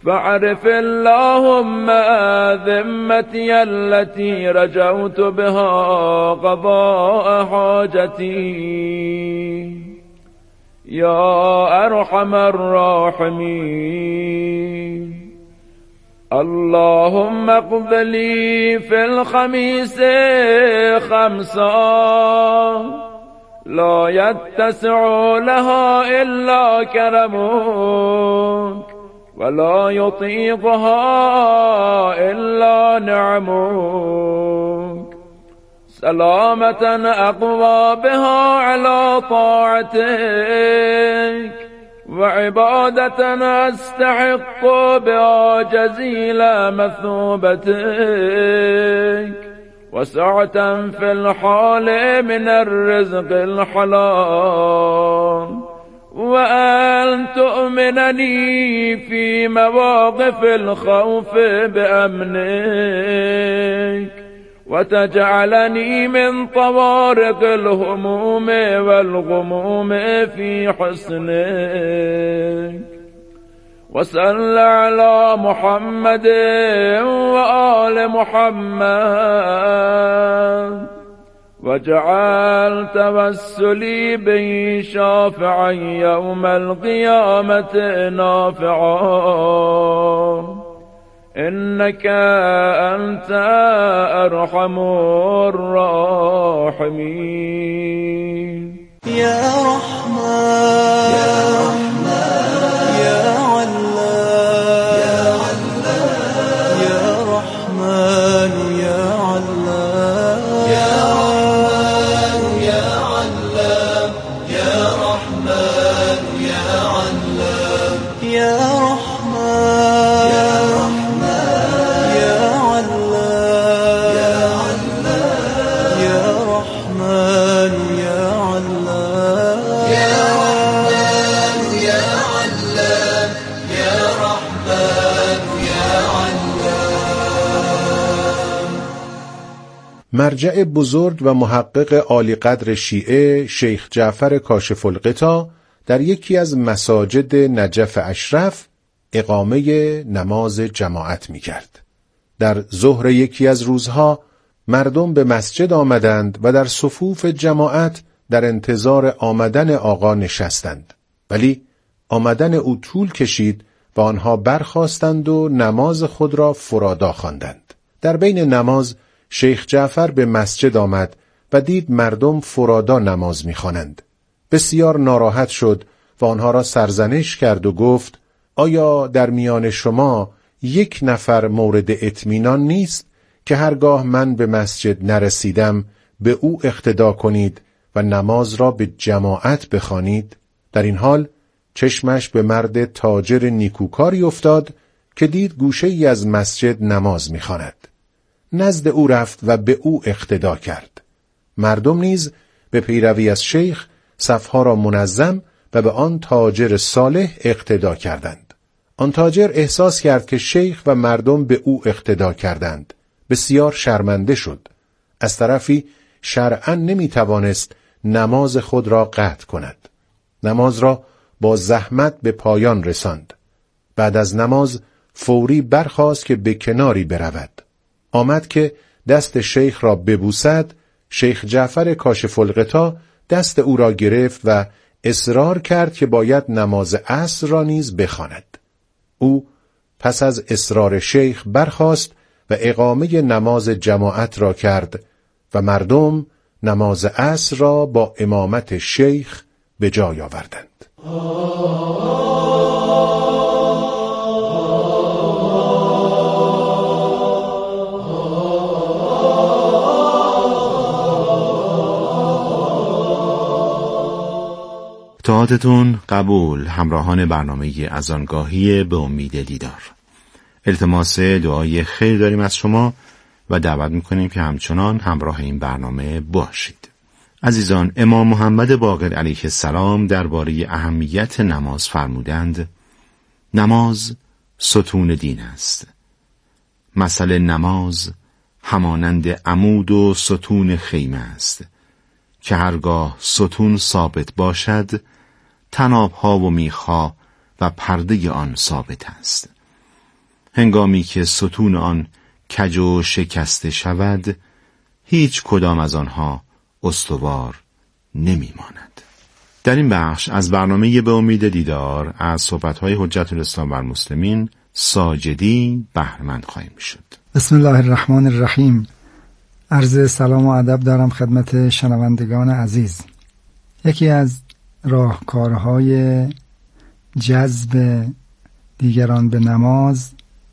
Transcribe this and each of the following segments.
فاعرف اللهم ذمتي التي رجوت بها قضاء حاجتي يا أرحم الراحمين. اللهم اقض لي في الخميس 5 لا يتسع لها إلا كرمك ولا يطيقها إلا نعمك، سلامة أقوى بها على طاعتك وعبادة أستحق بها جزيل مثوبتك، وسعة في الحال من الرزق الحلال، وأن تؤمنني في مواقف الخوف بأمنك، وتجعلني من طوارق الهموم والغموم في حسنك. وصل على محمد وآل محمد، وجعل توسلي به شافعا يوم القيامة نافعا، إنك أنت أرحم الراحمين. يا رحمن يا رحمن يا علام يا رحمن يا علام يا رحمن يا علام يا رحمن يا علام يا رحمن يا رحمن يا علام يا رحمن يا علام يا رحمن يا علام يا رحمن يا علام. مرجع بزرگ و محقق عالی قدر شیعه شیخ جعفر کاشف الغطا در یکی از مساجد نجف اشرف اقامه نماز جماعت می کرد. در ظهر یکی از روزها مردم به مسجد آمدند و در صفوف جماعت در انتظار آمدن آقا نشستند، ولی آمدن او طول کشید و آنها برخاستند و نماز خود را فرادا خواندند. در بین نماز شیخ جعفر به مسجد آمد و دید مردم فرادا نماز می‌خوانند. بسیار ناراحت شد و آنها را سرزنش کرد و گفت: آیا در میان شما یک نفر مورد اطمینان نیست که هرگاه من به مسجد نرسیدم به او اقتدا کنید و نماز را به جماعت بخوانید؟ در این حال چشمش به مرد تاجر نیکوکاری افتاد که دید گوشه ای از مسجد نماز می‌خواند. نزد او رفت و به او اقتدا کرد. مردم نیز به پیروی از شیخ صفها را منظم و به آن تاجر صالح اقتدا کردند. آن تاجر احساس کرد که شیخ و مردم به او اقتدا کردند. بسیار شرمنده شد. از طرفی شرعاً نمی‌توانست نماز خود را قطع کند. نماز را با زحمت به پایان رساند. بعد از نماز فوری برخاست که به کناری برود. آمد که دست شیخ را ببوسد. شیخ جعفر کاشف الغطا دست او را گرفت و اصرار کرد که باید نماز عصر را نیز بخواند. او پس از اصرار شیخ برخاست و اقامه نماز جماعت را کرد و مردم نماز عصر را با امامت شیخ به جای آوردند. دعاتون قبول همراهان برنامه اذانگاهی به امید دیدار. التماس دعای خیر داریم از شما و دعوت میکنیم که همچنان همراه این برنامه باشید. عزیزان، امام محمد باقر علیه السلام درباره اهمیت نماز فرمودند: نماز ستون دین است. مثل نماز همانند عمود و ستون خیمه است که هرگاه ستون ثابت باشد، طناب‌ها و میخ‌ها و پرده آن ثابت است. هنگامی که ستون آن کج و شکسته شود، هیچ کدام از آنها استوار نمی ماند. در این بخش از برنامه به امید دیدار از صحبت‌های حجت الاسلام و المسلمین ساجدی بهره‌مند خواهیم شد. بسم الله الرحمن الرحیم. عرض سلام و ادب دارم خدمت شنوندگان عزیز. یکی از راهکارهای جذب دیگران به نماز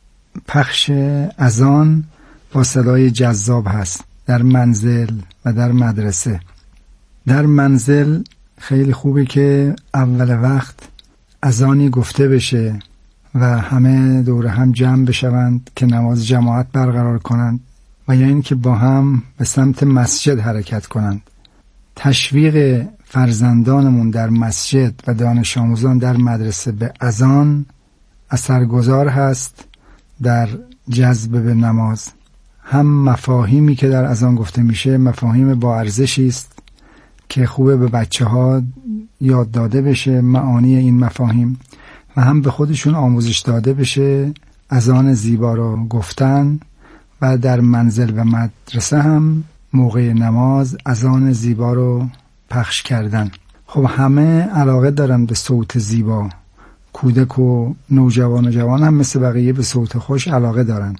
پخش اذان با صدای جذاب هست در منزل و در مدرسه. در منزل خیلی خوبه که اول وقت اذانی گفته بشه و همه دور هم جمع بشوند که نماز جماعت برقرار کنند و یا این که با هم به سمت مسجد حرکت کنند. تشویق فرزندانمون در مسجد و دانش آموزان در مدرسه به اذان اثرگذار هست در جذب به نماز. هم مفاهیمی که در اذان گفته میشه مفاهیم با ارزشی است که خوبه به بچه‌ها یاد داده بشه معانی این مفاهیم و هم به خودشون آموزش داده بشه اذان زیبا رو گفتن و در منزل و مدرسه هم موقع نماز اذان زیبا رو پخش کردن. خب همه علاقه دارن به صوت زیبا. کودک و نوجوان و جوان هم مثل بقیه به صوت خوش علاقه دارن.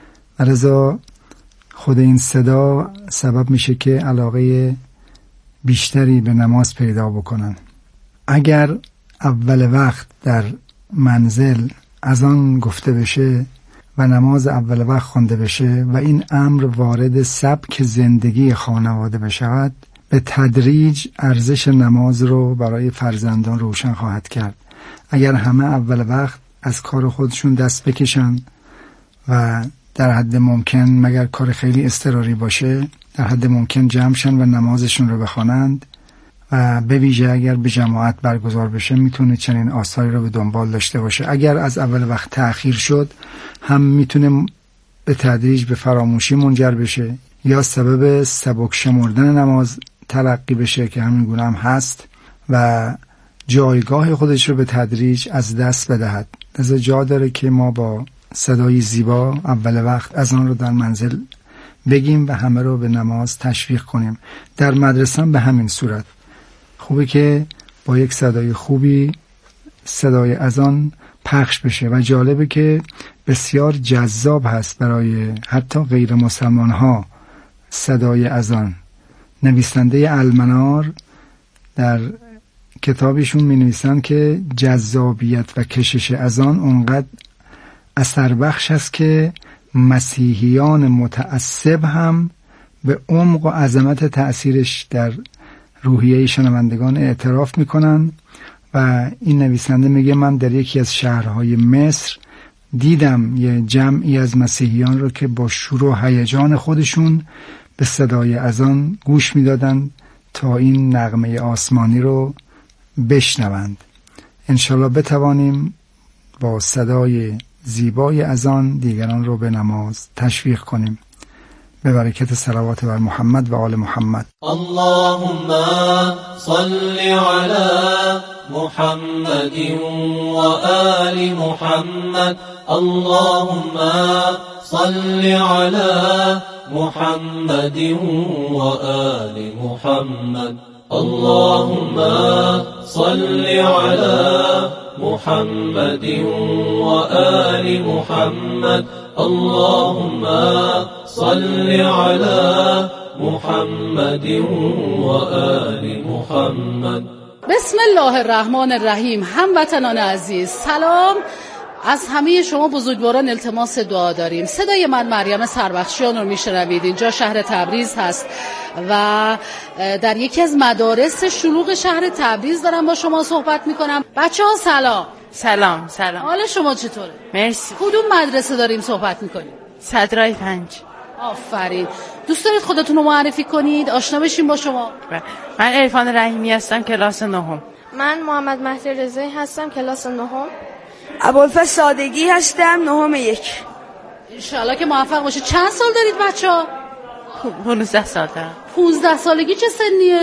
لذا خود این صدا سبب میشه که علاقه بیشتری به نماز پیدا بکنن. اگر اول وقت در منزل اذان گفته بشه و نماز اول وقت خوانده بشه و این امر وارد سبک زندگی خانواده بشود، به تدریج ارزش نماز رو برای فرزندان روشن خواهد کرد. اگر همه اول وقت از کار خودشون دست بکشن و در حد ممکن مگر کار خیلی اضطراری باشه در حد ممکن جمع شن و نمازشون رو بخوانند و به ویژه اگر به جماعت برگزار بشه میتونه چنین آثاری رو به دنبال داشته باشه. اگر از اول وقت تأخیر شد هم میتونه به تدریج به فراموشی منجر بشه یا سبب سبک شمردن نماز تلقی بشه که همین گونه هم هست و جایگاه خودش رو به تدریج از دست بدهد. لذا جا داره که ما با صدای زیبا اول وقت اذان رو در منزل بگیم و همه رو به نماز تشویق کنیم. در مدرسه هم به همین صورت خوبه که با یک صدای خوبی صدای اذان پخش بشه و جالبه که بسیار جذاب هست برای حتی غیر مسلمان ها صدای اذان. نویسنده المنار در کتابشون می نویسن که جذابیت و کشش اذان اونقدر اثر بخش است که مسیحیان متعصب هم به عمق و عظمت تأثیرش در روحیه شنوندگان اعتراف میکنن و این نویسنده میگه من در یکی از شهرهای مصر دیدم یه جمعی از مسیحیان رو که با شور و هیجان خودشون به صدای اذان گوش میدادن تا این نغمه آسمانی رو بشنوند. انشالله بتوانیم با صدای زیبای اذان دیگران رو به نماز تشویق کنیم. به برکت صلوات بر محمد و آل محمد. اللهم صل على محمد و آل محمد. اللهم صل على محمد و آل محمد. اللهم صل على محمد و آل محمد. اللهم صل على محمد و آل محمد. بسم الله الرحمن الرحیم. هموطنان عزیز سلام. از همه شما بزرگواران التماس دعا داریم. صدای من مریم سربخشیان رو میشنوید. اینجا شهر تبریز هست و در یکی از مدارس شلوغ شهر تبریز دارم با شما صحبت میکنم. بچه ها سلام. سلام. حال شما چطوره؟ مرسی. کدوم مدرسه داریم صحبت میکنیم؟ صدرای 5. آفرین. دوست دارید خودتون رو معرفی کنید آشنا بشیم با شما؟ من عرفان رحیمی هستم کلاس 9. من محمد مهدی رضایی هستم کلاس 9. ابوالفضل صادقی هستم 9 1. انشالله که موفق باشید. چند سال دارید بچه‌ها؟ 15 سال دارم. 15 سالگی چه سنیه؟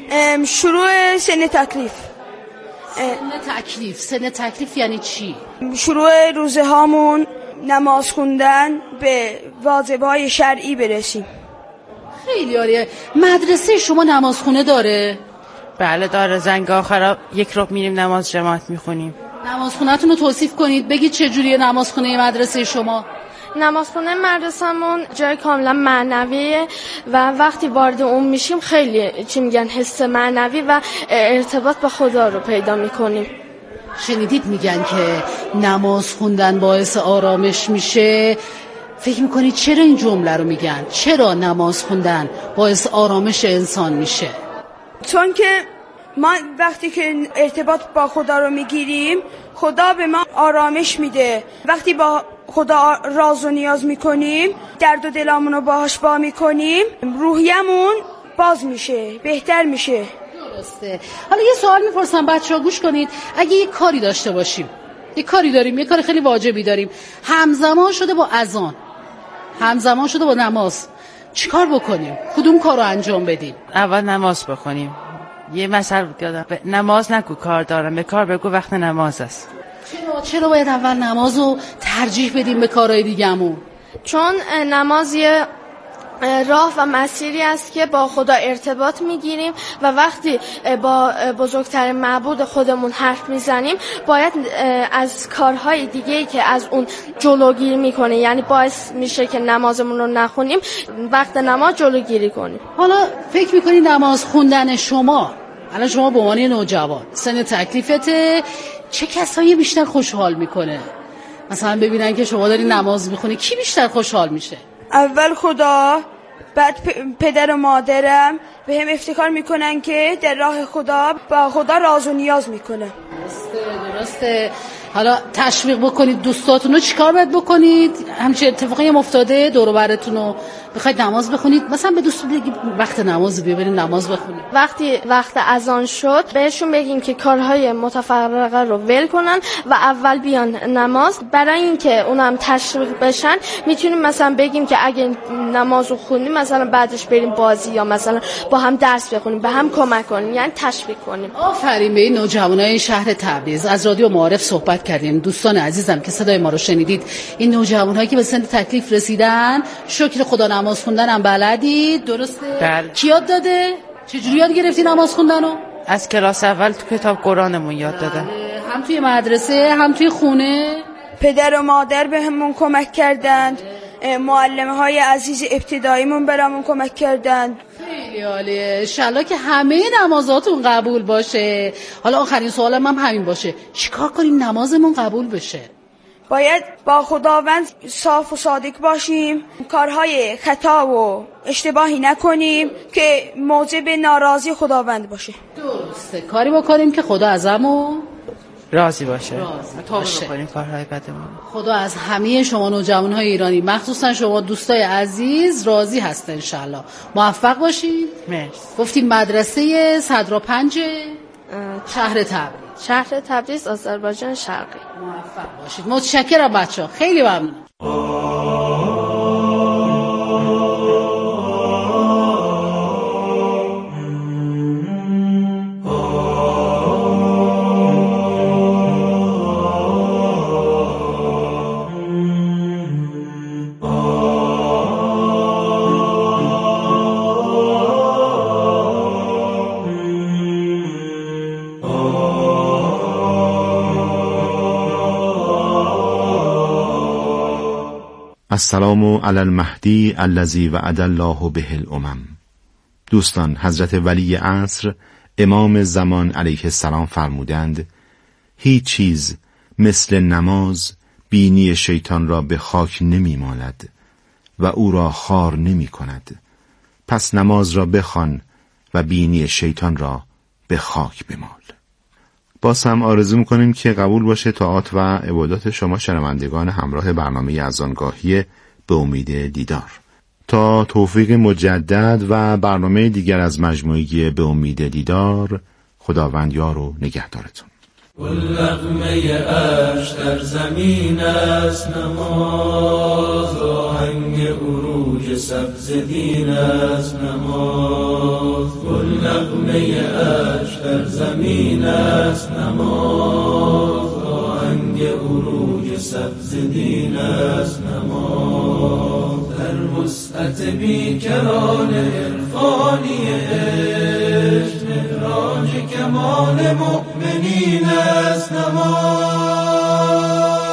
شروع سن تکلیف. سن تکلیف یعنی چی؟ شروع روزه هامون نماز خوندن به واجب‌های شرعی برسیم. خیلی عالیه. مدرسه شما نمازخونه داره؟ بله داره. زنگ آخر یک ربع میریم نماز جماعت میخونیم. نمازخونه‌تون رو توصیف کنید، بگید چه جوریه نمازخونه مدرسه شما؟ نمازخونه مدرسمون جای کاملا معنویه و وقتی وارد اون میشیم خیلی حس معنوی و ارتباط با خدا رو پیدا میکنیم. شنیدید میگن که نماز خوندن باعث آرامش میشه؟ فکر میکنید چرا این جمله رو میگن؟ چرا نماز خوندن باعث آرامش انسان میشه؟ چون که ما وقتی که ارتباط با خدا رو میگیریم خدا به ما آرامش میده. وقتی با خدا راز و نیاز میکنیم، درد و دلامون رو باهاش با میکنیم، روحیمون باز میشه، بهتر میشه. درسته. حالا یه سوال میپرسم بچه‌ها گوش کنید. اگه یه کاری داشته باشیم، یه کاری داریم، یه کار خیلی واجبی داریم، همزمان شده با اذان، همزمان شده با نماز، چیکار بکنیم؟ کدوم کارو انجام بدیم؟ اول نماز بخونیم. یه مثل یادم، نماز نگو کار دارم، به کار بگو وقت نماز است. چرا باید اول نمازو ترجیح بدیم به کارهای دیگه‌مون؟ چون نماز یه راه و مسیری است که با خدا ارتباط میگیریم و وقتی با بزرگترین معبود خودمون حرف میزنیم باید از کارهای دیگه‌ای که از اون جلوگیری میکنه، یعنی باعث میشه که نمازمون رو نخونیم، وقت نماز جلوگیری کنیم. حالا فکر میکنی نماز خوندن شما، الان شما به عنوان نوجوان سن تکلیفته، چه کسایی بیشتر خوشحال میکنه؟ مثلا ببینن که شما داری نماز میخونی، کی بیشتر خوشحال میشه؟ اول خدا، بعد پدر و مادرم به هم افتخار میکنن که در راه خدا با خدا راز و نیاز میکنه. درسته. حالا تشویق بکنید دوستاتون رو. چیکار باید بکنید؟ همچین اتفاقی هم افتاده دور و برتون رو بخواید نماز بخونید، مثلا به دوستون بگید وقت نماز بیا بریم نماز بخونیم. وقتی وقت اذان شد بهشون بگیم که کارهای متفرقه رو ول کنن و اول بیان نماز. برای اینکه اونم تشویق بشن میتونیم مثلا بگیم که اگه نماز رو خونیم مثلا بعدش بریم بازی یا مثلا با هم درس بخونیم، به هم کمک کنیم، یعنی تشویق کنیم. آفرین به این نوجوانای شهر تبریز. از رادیو معارف صحبت کردیم. دوستان عزیزم که صدای ما رو شنیدید، این نوجوانایی که به سن تکلیف رسیدن، شکر خدا نماز خوندن هم بلدید، درسته؟ کی یاد داده؟ چجوری یاد گرفتی نماز خوندن رو؟ از کلاس اول تو کتاب قرآنمون یاد دادن. هم توی مدرسه هم توی خونه. پدر و مادر به همون کمک کردند، معلمه های عزیز ابتداییمون برامون کمک کردند. خیلی عالیه. انشالله که همه نمازاتون قبول باشه. حالا آخرین سوالم هم همین باشه، چیکار کنیم نمازمون قبول بشه؟ باید با خداوند صاف و صادق باشیم، کارهای خطا و اشتباهی نکنیم که موجب ناراضی خداوند باشه. درسته. کاری بکنیم که خدا ازمون راضی باشه. باشه. بکنیم کارهای بدمون. خدا از همه شما نوجوانهای ایرانی، مخصوصا شما دوستای عزیز، راضی هست انشالله. موفق باشید. مرسی. گفتیم مدرسه صدرا 5 شهر تبریز. شهر تبریز، آذربایجان شرقی. موفق باشید. متشکرم بچه‌ها. خیلی ممنونم. السلام علی المهدی الذی وعد الله به الامم. دوستان، حضرت ولی عصر امام زمان علیه السلام فرمودند هیچ چیز مثل نماز بینی شیطان را به خاک نمی مالد و او را خار نمی کند. پس نماز را بخوان و بینی شیطان را به خاک بمال. باز هم آرزو میکنیم که قبول باشه طاعات و عبادات شما شنوندگان همراه برنامه اذانگاهی به امید دیدار. تا توفیق مجدد و برنامه دیگر از مجموعه به امید دیدار، خداوند یار و نگهدارتون. واللقمه اش در زمین است نماز، آهنگ عروج سبز دین است نماز. واللقمه اش در زمین است نماز، آهنگ عروج سبز دین است نماز، در وسعت بیکران عرفانی عشق مهراج کمال مؤمنین است نماز.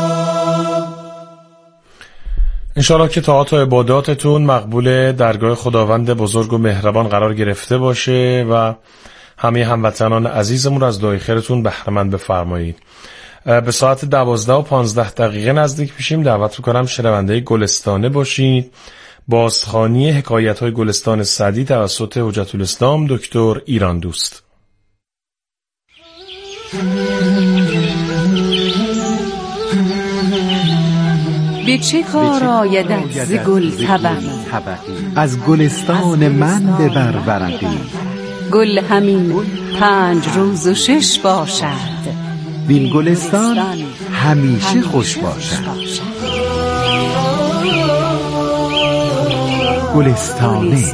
انشاءالله که طاعات و عباداتتون مقبول درگاه خداوند بزرگ و مهربان قرار گرفته باشه و همه هموطنان عزیزمون از دعای خیرتون بهره مند بفرمایید. به ساعت 12:15 نزدیک میشیم. دعوت میکنم شنونده گلستانه باشید. بازخوانی حکایت‌های گلستان سعدی توسط حجت الاسلام دکتر ایران دوست. به چه کار آیدت ز گل طبقی، از گلستان من ببر ورقی. گل همین 5 روز و 6 باشد، وین گلستان همیشه خوش باشد. گلستانه.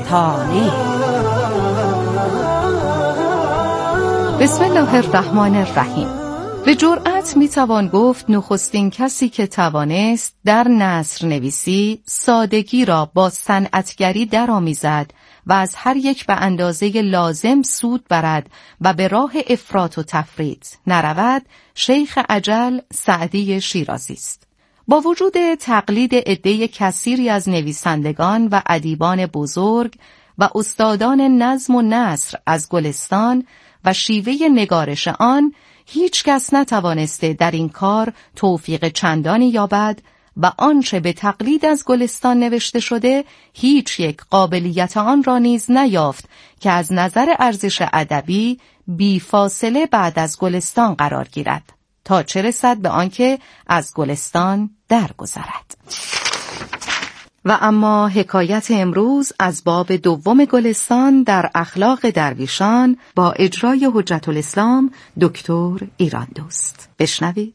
بسم الله الرحمن الرحیم. به جرأت میتوان گفت نخستین کسی که توانست در نثر نویسی سادگی را با صنعتگری درآمیزد و از هر یک به اندازه لازم سود برد و به راه افراط و تفریط نرود، شیخ اجل سعدی شیرازی است. با وجود تقلید عده کثیری از نویسندگان و ادیبان بزرگ و استادان نظم و نثر از گلستان و شیوه نگارش آن، هیچ کس نتوانسته در این کار توفیق چندانی یابد و آنچه به تقلید از گلستان نوشته شده هیچ یک قابلیت آن را نیز نیافت که از نظر ارزش ادبی بی فاصله بعد از گلستان قرار گیرد تا چه رسد به آنکه از گلستان درگذرد. و اما حکایت امروز از باب دوم گلستان در اخلاق درویشان با اجرای حجت الاسلام دکتر ایران دوست. بشنوید.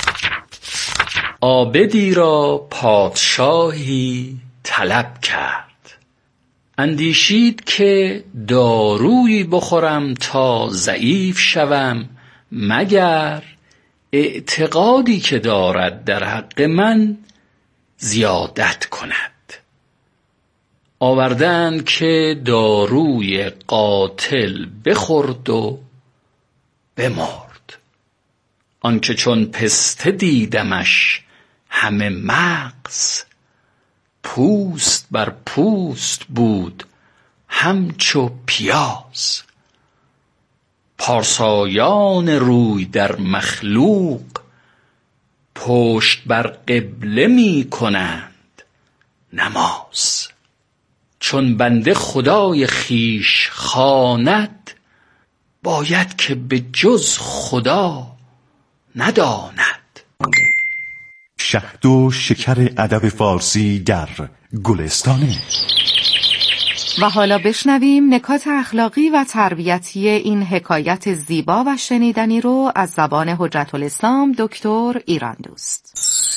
عابدی را پادشاهی طلب کرد، اندیشید که دارویی بخورم تا ضعیف شوم، مگر اعتقادی که دارد در حق من زیادت کند. آوردند که داروی قاتل بخورد و بمرد. آنکه چون پسته دیدمش همه مغز، پوست بر پوست بود همچو پیاز. پارسایان روی در مخلوق، پشت بر قبله می کنند نماز. چون بنده خدای خویش خواند، باید که به جز خدا نداند. شهد و شکر ادب فارسی در گلستانه. و حالا بشنویم نکات اخلاقی و تربیتی این حکایت زیبا و شنیدنی رو از زبان حجت الاسلام دکتر ایران دوست.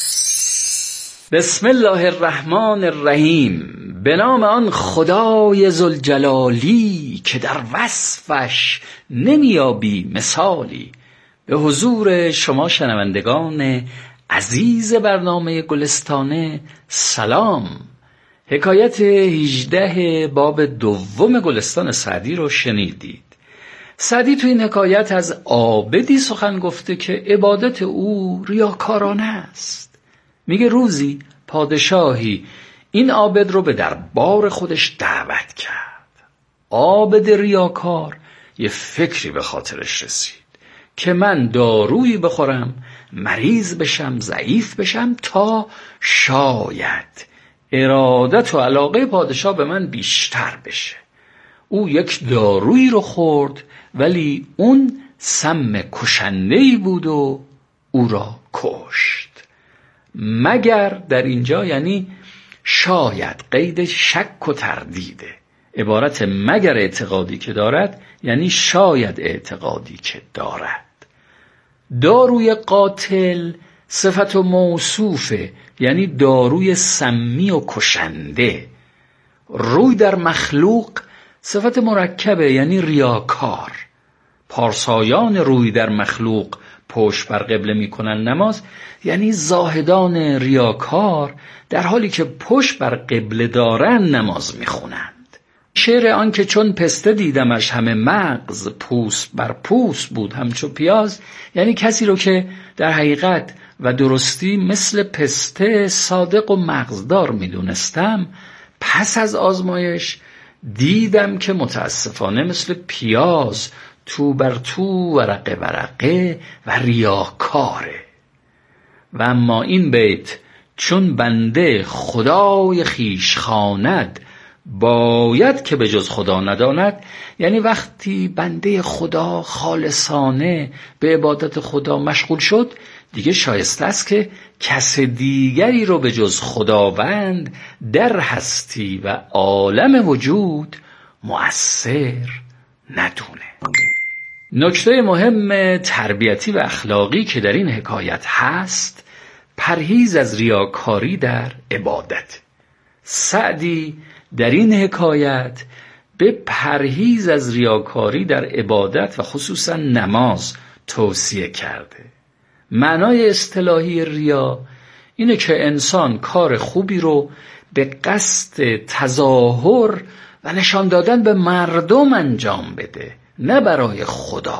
بسم الله الرحمن الرحیم. به نام آن خدای ذوالجلالی که در وصفش نمیابی مثالی. به حضور شما شنوندگان عزیز برنامه گلستانه سلام. حکایت 18 باب دوم گلستان سعدی رو شنیدید. سعدی تو این حکایت از عابدی سخن گفته که عبادت او ریاکارانه است. میگه روزی پادشاهی این عابد رو به دربار خودش دعوت کرد. عابد ریاکار یه فکری به خاطرش رسید که من دارویی بخورم، مریض بشم، ضعیف بشم تا شاید ارادت و علاقه پادشاه به من بیشتر بشه. او یک دارویی رو خورد، ولی اون سم کشنده‌ای بود و او را کشت. مگر در اینجا یعنی شاید، قید شک و تردیده. عبارت مگر اعتقادی که دارد یعنی شاید اعتقادی که دارد. داروی قاتل صفت و موصوفه، یعنی داروی سمی و کشنده. روی در مخلوق صفت مرکبه، یعنی ریاکار. پارسایان روی در مخلوق، پشت بر قبله میکنن نماز، یعنی زاهدان ریاکار در حالی که پشت بر قبله دارن نماز میخونند. شعر آن که چون پسته دیدمش همه مغز، پوست بر پوست بود همچو پیاز، یعنی کسی رو که در حقیقت و درستی مثل پسته صادق و مغزدار میدونستم، پس از آزمایش دیدم که متاسفانه مثل پیاز تو بر تو، ورقه ورقه و ریاکاره. و اما این بیت چون بنده خدای خویش خواند، باید که به جز خدا نداند، یعنی وقتی بنده خدا خالصانه به عبادت خدا مشغول شد، دیگه شایسته است که کس دیگری رو به جز خداوند در هستی و عالم وجود مؤثر ندونه. نکته مهم تربیتی و اخلاقی که در این حکایت هست، پرهیز از ریاکاری در عبادت. سعدی در این حکایت به پرهیز از ریاکاری در عبادت و خصوصا نماز توصیه کرده. معنای اصطلاحی ریا اینه که انسان کار خوبی رو به قصد تظاهر و نشان دادن به مردم انجام بده، نه برای خدا.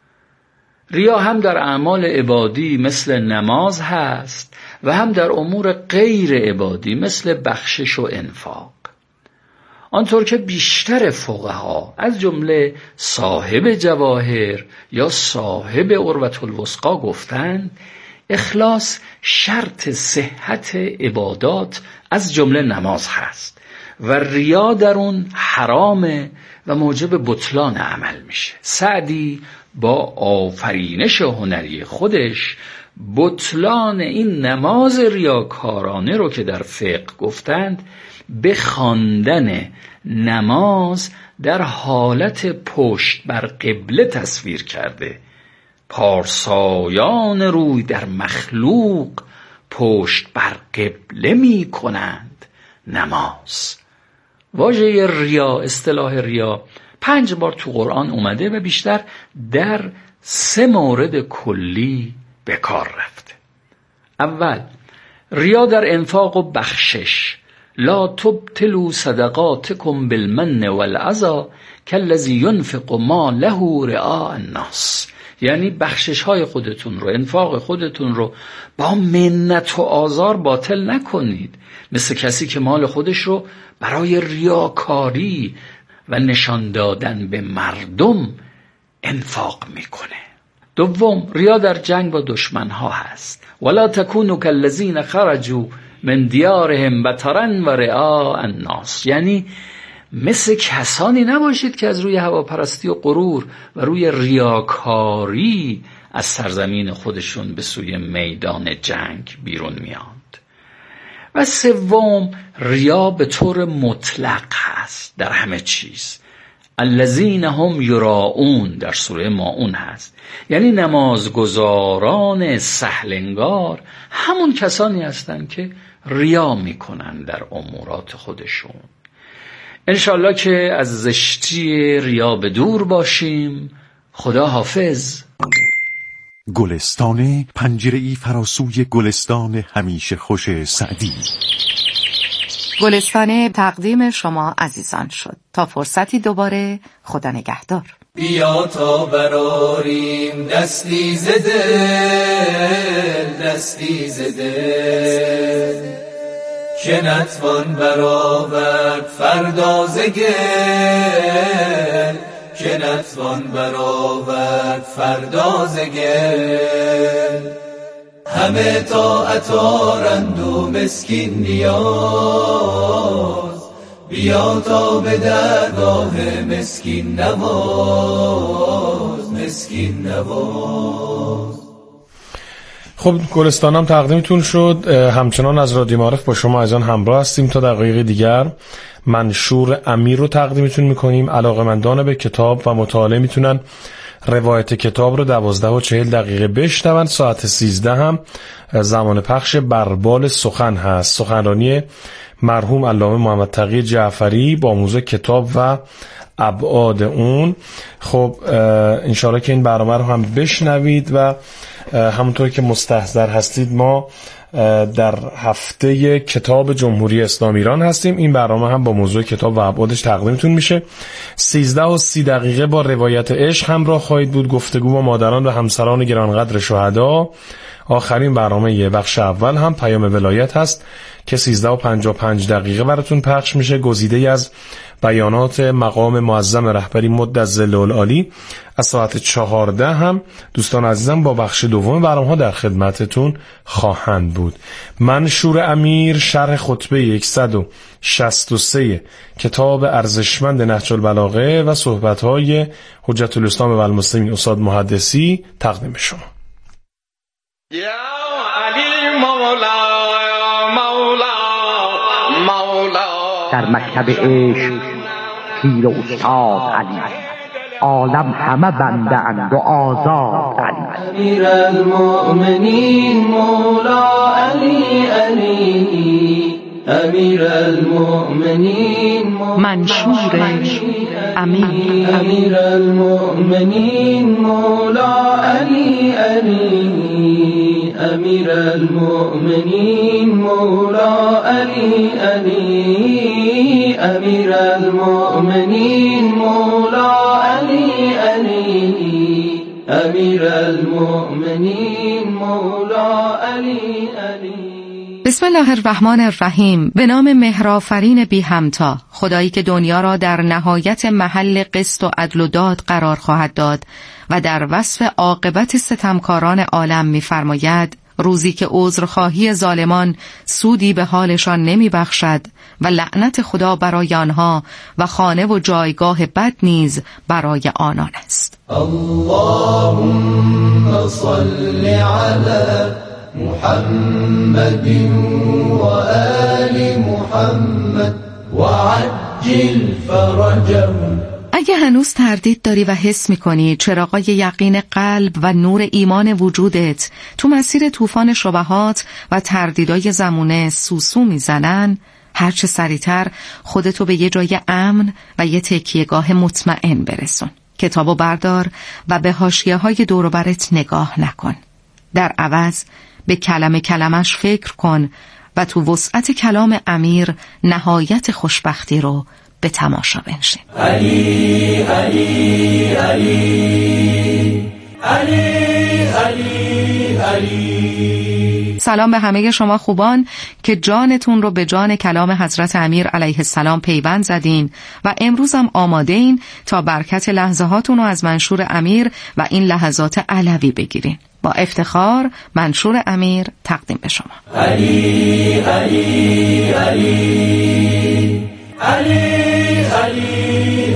ریا هم در اعمال عبادی مثل نماز هست و هم در امور غیر عبادی مثل بخشش و انفاق. آنطور که بیشتر فقها از جمله صاحب جواهر یا صاحب عروة الوثقی گفتند، اخلاص شرط صحت عبادات از جمله نماز هست و ریا در اون حرامه و موجب بطلان عمل میشه. سعدی با آفرینش هنری خودش بطلان این نماز ریاکارانه رو که در فقه گفتند به خواندن نماز در حالت پشت بر قبله تصویر کرده. پارسایان روی در مخلوق پشت بر قبله می کنند نماز. واژه ریا، اصطلاح ریا 5 بار تو قرآن اومده و بیشتر در 3 مورد کلی به کار رفته. اول، ریا در انفاق و بخشش. لا تبطلوا صدقاتكم بالمن والعذى كالذي ينفق ما له رئاء الناس، یعنی بخشش های خودتون رو، انفاق خودتون رو با منت و آزار باطل نکنید، مثل کسی که مال خودش رو برای ریاکاری و نشان دادن به مردم انفاق میکنه. دوم، ریا در جنگ با دشمن ها هست. ولا تکونوا کالذین خرجوا من دیارهم بطرا و رئاء الناس، یعنی مثل کسانی نباشید که از روی هواپرستی و غرور و روی ریاکاری از سرزمین خودشون به سوی میدان جنگ بیرون میاند. و سوم، ریا به طور مطلق هست در همه چیز. الذین هم یراؤون در سوره ماعون هست، یعنی نمازگزاران سهلنگار همون کسانی هستند که ریا میکنن در امورات خودشون. انشالله که از زشتی ریا به دور باشیم. خدا حافظ. گلستان پنجره‌ای فراسوی گلستان همیشه خوش سعدی. گلستان تقدیم شما عزیزان شد. تا فرصتی دوباره، خدا نگهدار. بیا تا براریم دستی زده، دستی زده، که نتوان برآورد فردا ز گل، که نتوان برآورد فردا ز گل. همه طاعت آرند و مسکین نیاز، بیا تا به درگاه مسکین نواز، مسکین نواز. خب گلستانم تقدیمتون شد. همچنان از رادیو معارف با شما عزیزان همراه هستیم. تا دقایق دیگر منشور امیر رو تقدیمتون میکنیم. علاقه‌مندان به کتاب و مطالعه میتونن روایت کتاب رو 12:40 بشنون. ساعت 13 هم زمان پخش بربال سخن هست، سخنرانی مرحوم علامه محمد تقی جعفری با موضوع کتاب و ابعاد اون. خب انشاءالله که این برنامه رو هم بشنوید و همونطور که مستحضر هستید ما در هفته کتاب جمهوری اسلامی ایران هستیم. این برنامه هم با موضوع کتاب و ابعادش تقدیمتون میشه. 13:30 با روایت عشق همراه خواهید بود، گفتگو با مادران و همسران گرانقدر شهدا. آخرین برنامه بخش اول هم پیام ولایت هست که 13:55 براتون پخش میشه، گزیده از بیانات مقام معظم رهبری مد الظل العالی. از ساعت 14 هم دوستان عزیزم با بخش دوم برنامه ها در خدمتتون خواهند بود. منشور امیر شرح خطبه 163 کتاب ارزشمند نهج البلاغه و صحبت‌های حجت الاسلام و المسلمین استاد محدثی تقدیم شما. یا علی مولا مولا مولا. در مکتب عشق پیر و استاد علی، عالم همه بنده اند و آزاد علی. امیر المؤمنین مولا علی علی، امیر المؤمنین منشور امیر. امیر المؤمنین مولا علی علی، امیر المؤمنین مولا علی علی، امیر المؤمنین مولا علی علی، امیر المؤمنین مولا علی علی. بسم الله الرحمن الرحیم. به نام مهرآفرین بی همتا، خدایی که دنیا را در نهایت محل قسط و عدل و داد قرار خواهد داد و در وصف عاقبت ستمکاران عالم می‌فرماید: روزی که عذرخواهی ظالمان سودی به حالشان نمی بخشد و لعنت خدا برای آنها و خانه و جایگاه بد نیز برای آنان است. اللهم صل علی محمد و آل محمد و عجل فرجهم. اگه هنوز تردید داری و حس میکنی چراغای یقین قلب و نور ایمان وجودت تو مسیر طوفان شبهات و تردیدای زمونه سوسو میزنن، هرچه سریعتر خودتو به یه جای امن و یه تکیهگاه مطمئن برسون. کتابو بردار و به حاشیه‌های دور و برت نگاه نکن. در عوض به کلمش فکر کن و تو وسعت کلام امیر نهایت خوشبختی رو به تماشا بنشین. علی علی علی علی علی علی. سلام به همه شما خوبان که جانتون رو به جان کلام حضرت امیر علیه السلام پیوند زدین و امروز هم آماده این تا برکت لحظه هاتون رو از منشور امیر و این لحظات علوی بگیرین. با افتخار منشور امیر تقدیم به شما. علی علی علی علی علی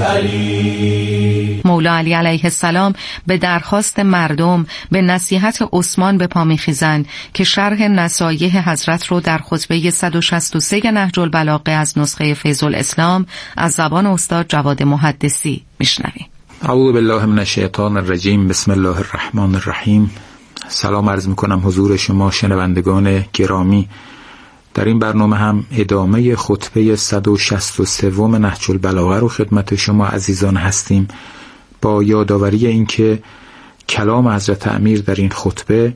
علی. مولا علی علیه السلام به درخواست مردم به نصیحت عثمان به پا می‌خیزند که شرح نصایح حضرت رو در خطبه 163 نهج البلاغه از نسخه فیض الاسلام از زبان استاد جواد محدثی میشنویم. اعوذ بالله من الشیطان الرجیم. بسم الله الرحمن الرحیم. سلام عرض میکنم حضور شما شنوندگان گرامی. در این برنامه هم ادامه خطبه 163 نهج البلاغه رو خدمت شما عزیزان هستیم، با یادآوری اینکه کلام حضرت امیر در این خطبه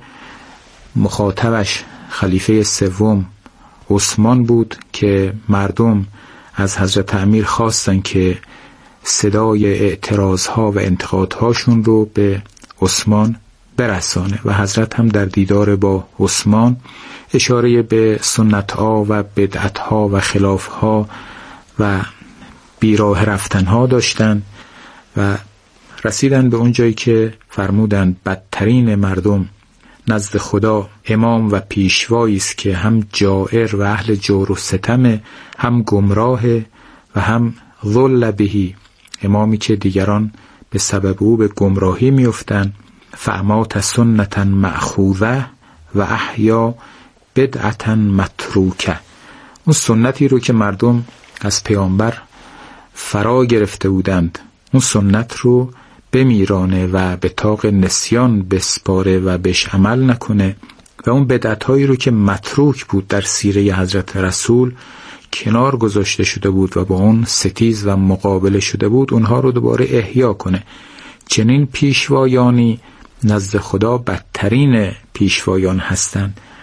مخاطبش خلیفه سوم عثمان بود که مردم از حضرت امیر خواستن که صدای اعتراضها و انتقادهاشون رو به عثمان برسانه و حضرت هم در دیدار با عثمان اشاره به سنت‌ها و بدعت‌ها و خلاف‌ها و بیراه رفتن‌ها داشتند و رسیدن به اون جایی که فرمودند بدترین مردم نزد خدا امام و پیشوایی است که هم جائر و اهل جور و ستم، هم گمراه و هم ضل بهی، امامی که دیگران به سبب او به گمراهی میافتند. فامات سنتا مأخوذه و احیا بدعتا متروکه. اون سنتی رو که مردم از پیامبر فرا گرفته بودند اون سنت رو بمیرانه و به طاق نسیان بسپاره و بهش عمل نکنه و اون بدعت‌هایی رو که متروک بود در سیره حضرت رسول کنار گذاشته شده بود و با اون ستیز و مقابله شده بود اونها رو دوباره احیا کنه. چنین پیشوایانی نزد خدا بدترین پیشوایان هستند